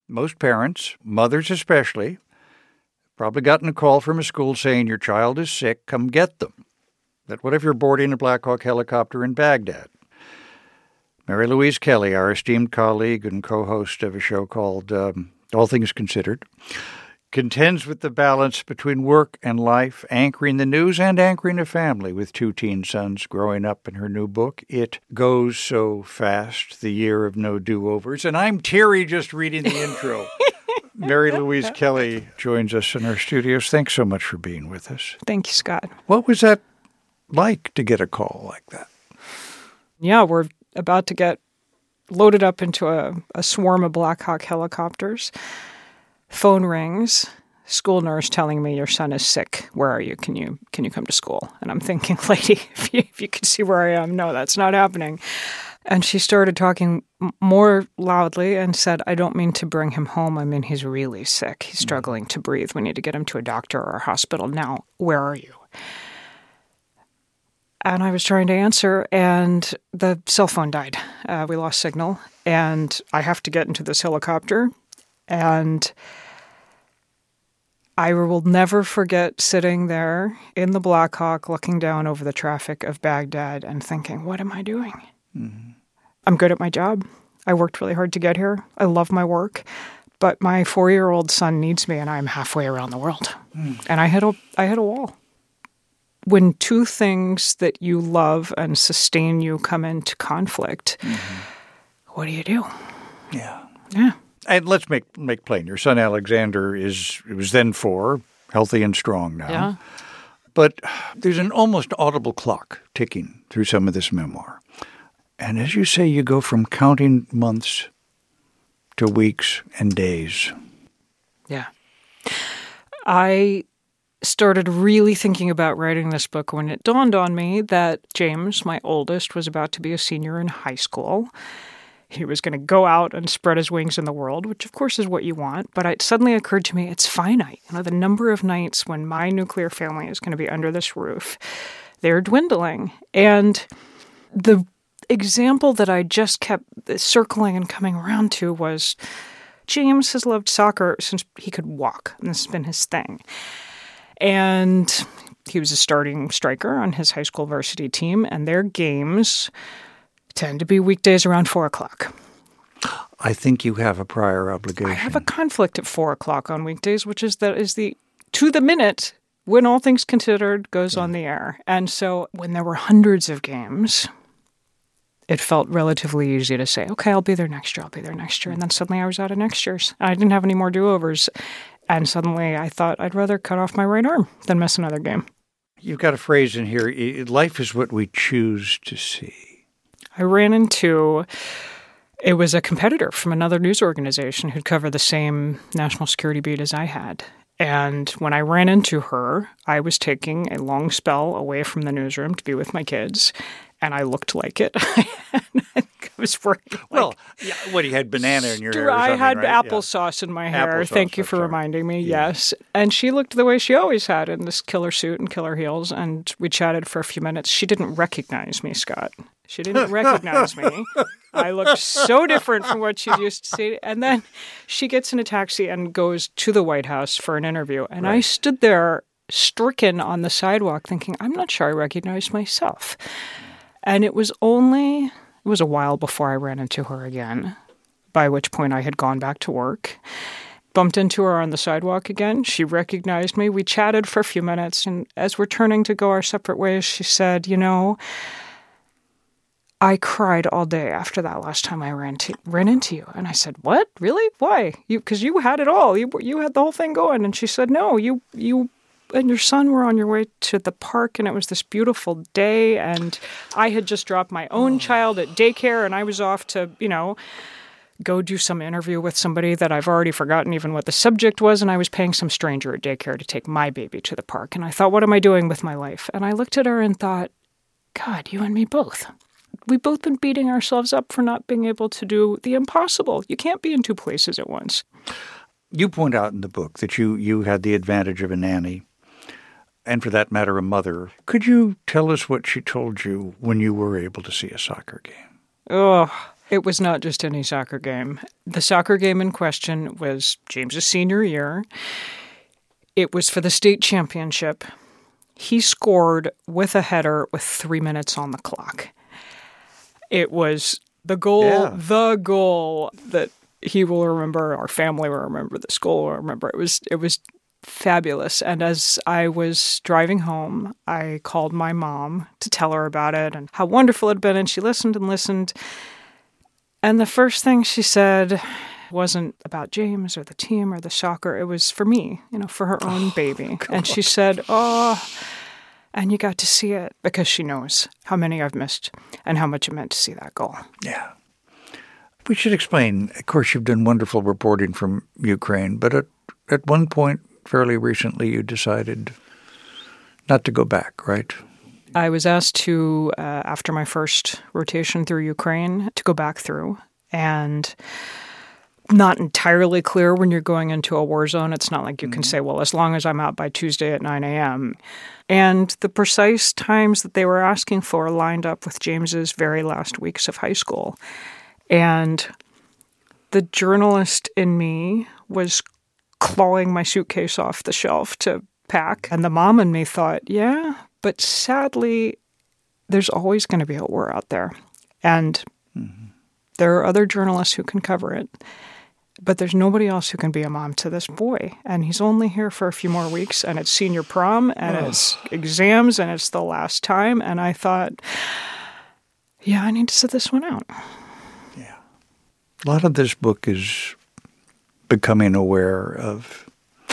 most parents, mothers especially, probably gotten a call from a school saying your child is sick, come get them. But what if you're boarding a Black Hawk helicopter in Baghdad? Mary Louise Kelly, our esteemed colleague and co-host of a show called All Things Considered, contends with the balance between work and life, anchoring the news and anchoring a family with 2 teen sons growing up in her new book, It Goes So Fast, The Year of No Do-Overs. And I'm teary just reading the intro. Mary Louise Kelly joins us in our studios. Thanks so much for being with us. Thank you, Scott. What was that like to get a call like that? Yeah, we're about to get loaded up into a swarm of Black Hawk helicopters. Phone rings, school nurse telling me your son is sick. Where are you? Can you come to school? And I'm thinking, lady, if you could see where I am, no, that's not happening. And she started talking more loudly and said, I don't mean to bring him home. I mean, he's really sick. He's struggling to breathe. We need to get him to a doctor or a hospital now. Where are you? And I was trying to answer, and the cell phone died. We lost signal, and I have to get into this helicopter. And I will never forget sitting there in the Black Hawk looking down over the traffic of Baghdad and thinking, what am I doing? Mm-hmm. I'm good at my job. I worked really hard to get here. I love my work. But my 4-year-old son needs me, and I'm halfway around the world. Mm. And I hit a wall. When 2 things that you love and sustain you come into conflict, what do you do? Yeah. Yeah. And let's make plain. Your son Alexander was then 4, healthy and strong now. Yeah. But there's an almost audible clock ticking through some of this memoir. And as you say, you go from counting months to weeks and days. Yeah. I started really thinking about writing this book when it dawned on me that James, my oldest, was about to be a senior in high school. He was going to go out and spread his wings in the world, which of course is what you want. But it suddenly occurred to me it's finite. The number of nights when my nuclear family is going to be under this roof, they're dwindling. And the example that I just kept circling and coming around to was James has loved soccer since he could walk, and this has been his thing. And he was a starting striker on his high school varsity team, and their games tend to be weekdays around 4 o'clock. I think you have a prior obligation. I have a conflict at 4 o'clock on weekdays, which is the to the minute when All Things Considered goes on the air. And so when there were hundreds of games, it felt relatively easy to say, okay, I'll be there next year. And then suddenly I was out of next year's. I didn't have any more do-overs. And suddenly I thought I'd rather cut off my right arm than miss another game. You've got a phrase in here, life is what we choose to see. I ran into, it was a competitor from another news organization who'd covered the same national security beat as I had. And when I ran into her, I was taking a long spell away from the newsroom to be with my kids. And I looked like it. I was wearing what, you had banana in your hair or I had right? applesauce in my hair. Applesauce, Thank you for reminding me. Yeah. Yes. And she looked the way she always had in this killer suit and killer heels. And we chatted for a few minutes. She didn't recognize me, Scott. She didn't recognize me. I looked so different from what she used to see. And then she gets in a taxi and goes to the White House for an interview. And I stood there stricken on the sidewalk thinking, I'm not sure I recognize myself. And it was a while before I ran into her again, by which point I had gone back to work. Bumped into her on the sidewalk again. She recognized me. We chatted for a few minutes, and as we're turning to go our separate ways, she said, I cried all day after that last time I ran into you. And I said, what? Really? Why? Because you had it all. You had the whole thing going. And she said, no, you and your son were on your way to the park, and it was this beautiful day, and I had just dropped my own child at daycare, and I was off to, go do some interview with somebody that I've already forgotten even what the subject was, and I was paying some stranger at daycare to take my baby to the park. And I thought, what am I doing with my life? And I looked at her and thought, God, you and me both. We've both been beating ourselves up for not being able to do the impossible. You can't be in 2 places at once. You point out in the book that you had the advantage of a nanny, and for that matter, a mother. Could you tell us what she told you when you were able to see a soccer game? Oh, It was not just any soccer game. The soccer game in question was James's senior year. It was for the state championship. He scored with a header with 3 minutes on the clock. It was the goal that he will remember, our family will remember, the school will remember. It was fabulous. And as I was driving home, I called my mom to tell her about it and how wonderful it had been. And she listened and listened. And the first thing she said wasn't about James or the team or the soccer. It was for me, for her own baby. And she said, and you got to see it, because she knows how many I've missed and how much it meant to see that goal. Yeah. We should explain, of course, you've done wonderful reporting from Ukraine, but at one point fairly recently you decided not to go back, right? I was asked to, after my first rotation through Ukraine, to go back through. And not entirely clear when you're going into a war zone. It's not like you can say, well, as long as I'm out by Tuesday at 9 a.m. And the precise times that they were asking for lined up with James's very last weeks of high school. And the journalist in me was clawing my suitcase off the shelf to pack. And the mom in me thought, yeah, but sadly, there's always going to be a war out there. And there are other journalists who can cover it. But there's nobody else who can be a mom to this boy. And he's only here for a few more weeks. And it's senior prom, and it's exams, and it's the last time. And I thought, yeah, I need to sit this one out. Yeah. A lot of this book is becoming aware of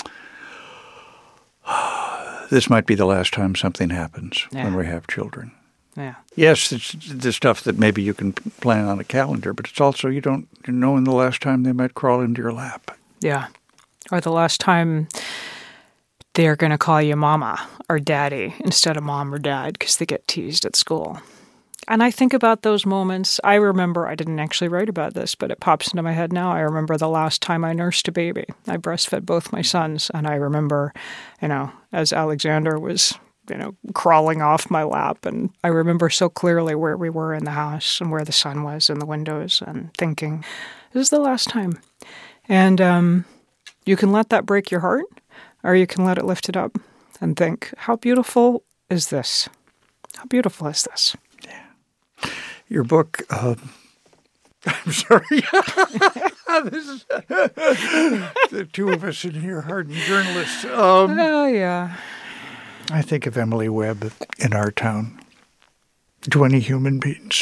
this might be the last time something happens when we have children. Yeah. Yes, it's the stuff that maybe you can plan on a calendar, but it's also you don't know when the last time they might crawl into your lap. Yeah. Or the last time they're going to call you mama or daddy instead of mom or dad because they get teased at school. And I think about those moments. I remember, I didn't actually write about this, but it pops into my head now. I remember the last time I nursed a baby. I breastfed both my sons, and I remember, as Alexander was crawling off my lap. And I remember so clearly where we were in the house and where the sun was in the windows and thinking, this is the last time. And you can let that break your heart, or you can let it lift it up and think, how beautiful is this? How beautiful is this? Yeah. Your book, I'm sorry. This is the two of us in here, hardened journalists. Yeah. I think of Emily Webb in our town. 20 human beings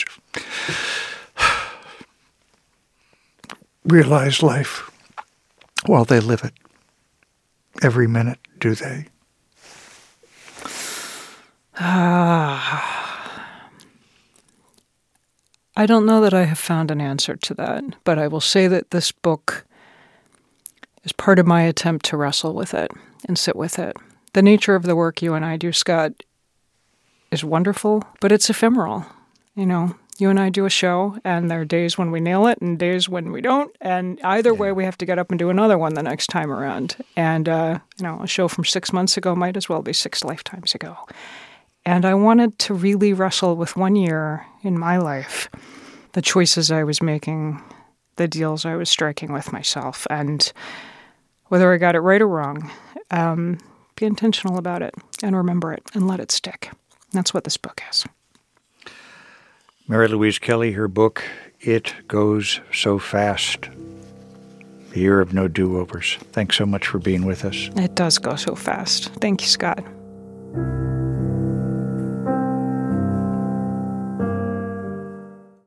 realize life while they live it. Every minute, do they? I don't know that I have found an answer to that, but I will say that this book is part of my attempt to wrestle with it and sit with it. The nature of the work you and I do, Scott, is wonderful, but it's ephemeral. You know, you and I do a show, and there are days when we nail it and days when we don't. And either way, we have to get up and do another one the next time around. And, a show from 6 months ago might as well be 6 lifetimes ago. And I wanted to really wrestle with 1 year in my life, the choices I was making, the deals I was striking with myself, and whether I got it right or wrong, be intentional about it and remember it and let it stick. That's what this book is. Mary Louise Kelly, her book, It Goes So Fast, The Year of No Do-Overs. Thanks so much for being with us. It does go so fast. Thank you, Scott.